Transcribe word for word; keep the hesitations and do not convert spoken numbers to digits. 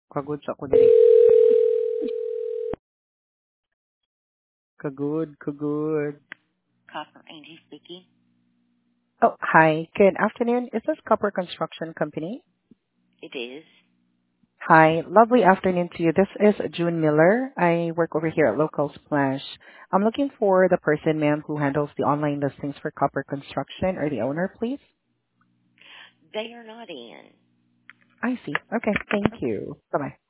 Kagud sa ako diri. Kagud, kagud. Copper Angie speaking. Oh, hi. Good afternoon. Is this Copper Construction Company? It is. Hi. Lovely afternoon to you. This is June Miller. I work over here at Local Splash. I'm looking for the person, ma'am, who handles the online listings for Copper Construction, or the owner, please. They are not in. I see. Okay. Thank you. Bye-bye.